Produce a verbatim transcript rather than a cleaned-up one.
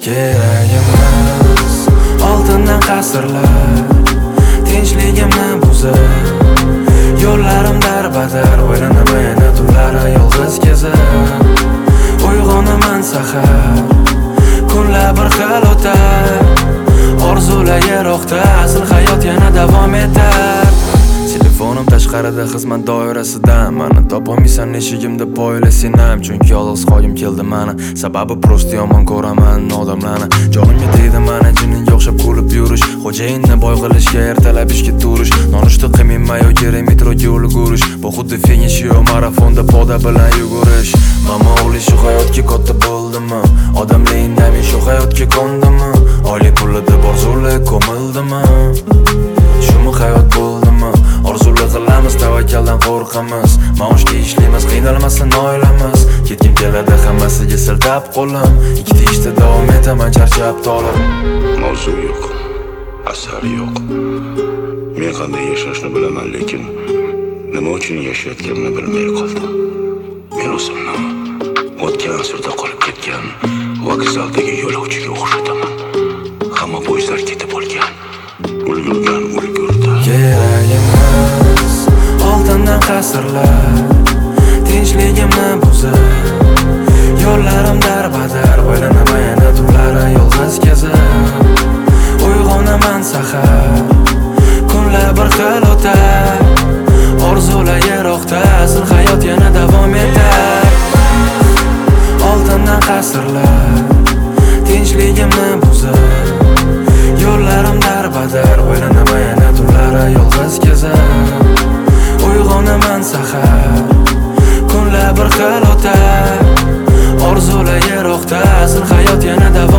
Keragimiz oltindan qasrlar, tinchligimni buzib, yo'llarim darbadar, o'ylanamayana tunlari yolg'iz kezib, uyg'onaman sahar, kunlar bir xil o'tar, orzular yiroqda, asl hayot yana davom etar. Telefonim tashqarida xizmat doirasida, mani topolmaysan eshigimda poyla sinam, chunki yolg'iz qolgim keldi mana. Sababi prosta yomon ko'raman odamlarni, jonimga tegdi mana jinniga o'xshab kulib yurish, xo'jayinni boy qilishga ertalab ishga turish, nonushta qilmayman yo kerak metroga ulgurish, bu xuddi finish yo marafonda poda bilan yugurish. Mama o'g'li shu hayotga katta bo'ldimi, odamlar indamay shu hayotga kondimi, oylik pulida orzular ko'mildimi, shumi hayot bo'ldimi? Orzular qilamiz, tavakkaldan qo'rqamiz, maoshga ishlaymiz, qiynalmasin oilamiz, ketgim keladi hammasiga siltab qo'lim, ikkita ishda davom etaman charchab tolib. Mavzu yo'q, asar yo'q, men qanday yashashni bilaman, lekin nima uchun yashayotganimni bilmay qoldim. Men o'zimni o'tgan asrda qolib ketgan vokzaldagi yo'lovchiga o'xshataman. Hamma poyezdlar ketib olgan, ulgurgan ulgurdi. Keragimiz oltindan qasrlar, tinchligimni buzib, yo'llarim darbadar, o'ylanamayana tunlari yolg'iz kezib, uyg'onaman sahar, kunlar bir xil o'tar, orzular yiroqda, asl hayot yana davom etar. Oltindan qasrlar, tinchligimni buzib, yo'llarim darbadar, o'ylanamayana tunlari yolg'iz kezib, uyg'onaman sahar, kunlar bir xil o'tar, orzular yiroqda, asl hayot yana davom